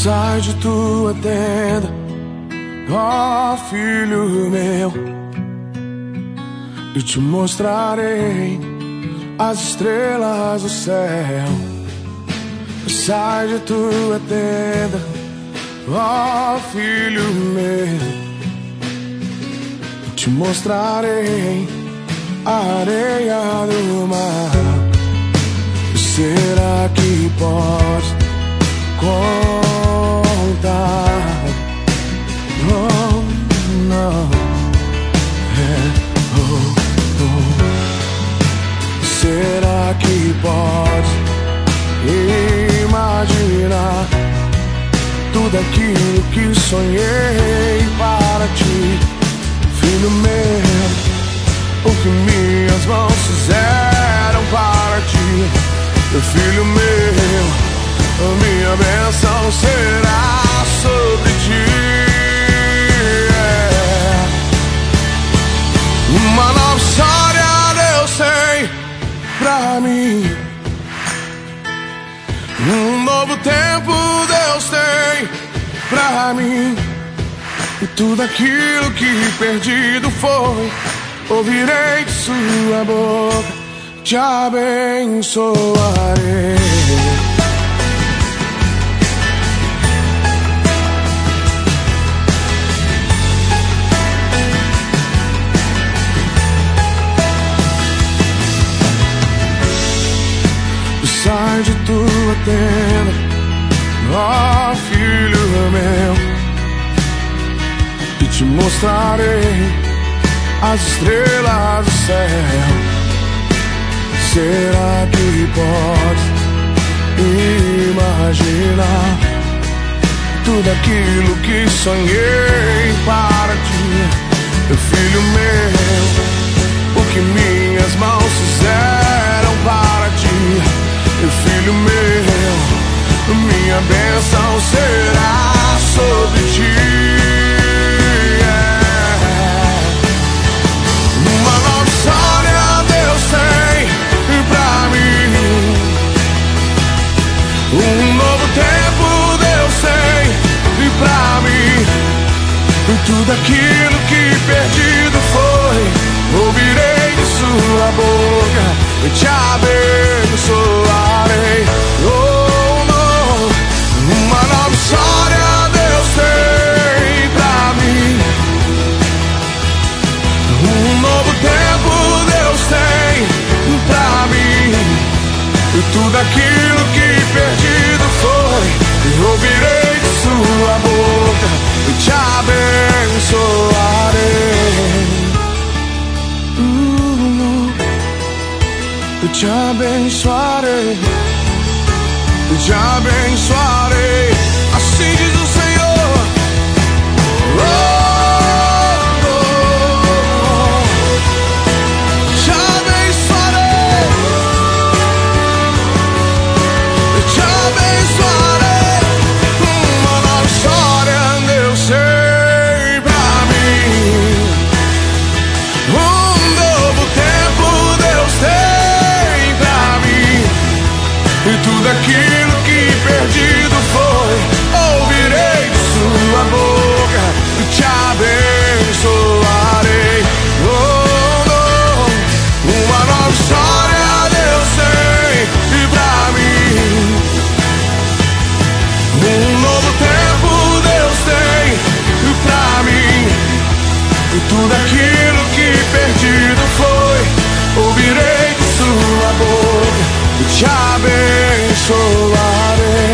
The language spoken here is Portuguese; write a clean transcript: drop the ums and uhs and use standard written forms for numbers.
Sai de tua tenda, ó filho meu, e te mostrarei as estrelas do céu. Sai de tua tenda, ó filho meu, e te mostrarei a areia do mar. Será que pode contar? Oh, não. Será que pode imaginar tudo aquilo que sonhei para ti, filho meu? O que minhas mãos fizeram para ti, filho meu, a minha bênção será sobre ti. Uma nova história Deus tem pra mim, um novo tempo Deus tem pra mim. E tudo aquilo que perdido foi, ouvirei de sua boca, te abençoarei. Sai de tua tenda, ó filho meu, e te mostrarei as estrelas do céu. Será que pode imaginar tudo aquilo que sonhei para ti, filho meu? O que minhas mãos fizeram para ti, filho meu, minha bênção será sobre ti. Uma nova história Deus tem pra mim, um novo tempo Deus tem pra mim. E tudo aquilo que perdido foi, ouvirei de sua boca, e te abençoarei. Oh, não. Uma nova história Deus tem pra mim, um novo tempo Deus tem pra mim. E tudo aquilo que perdido foi, ouvirei de sua boca, e te abençoarei. Eu te abençoarei, eu te abençoarei, assim diz o Senhor. Oh, oh, oh. Te abençoarei, eu te abençoarei. Uma nova história Deus tem pra mim, um novo tempo Deus tem. E tudo aquilo que perdido foi, ouvirei de sua boca, e te abençoarei. Oh, não. Uma nova história Deus tem pra mim, um novo tempo Deus tem pra mim. E tudo aquilo que perdido foi, ouvirei de sua boca, te abençoarei.